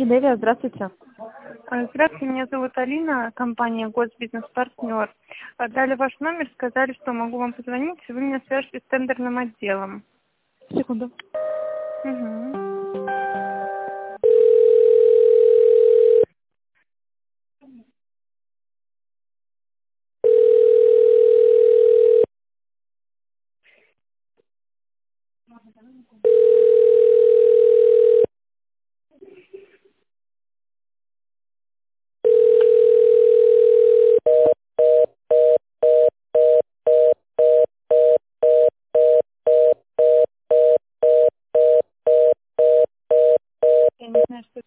Девия, здравствуйте. Здравствуйте, меня зовут Алина, компания Госбизнес-партнер. Дали ваш номер, сказали, что могу вам позвонить, и вы меня свяжете с тендерным отделом. Секунду. Угу. Я не знаю, что